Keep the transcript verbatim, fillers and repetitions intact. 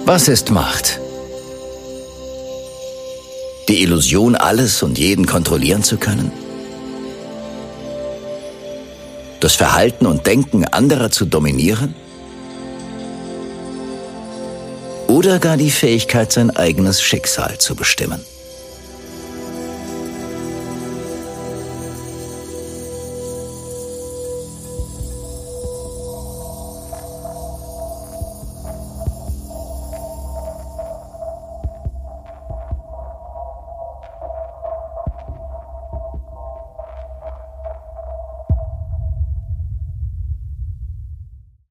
Was ist Macht? Die Illusion, alles und jeden kontrollieren zu können? Das Verhalten und Denken anderer zu dominieren? Oder gar die Fähigkeit, sein eigenes Schicksal zu bestimmen?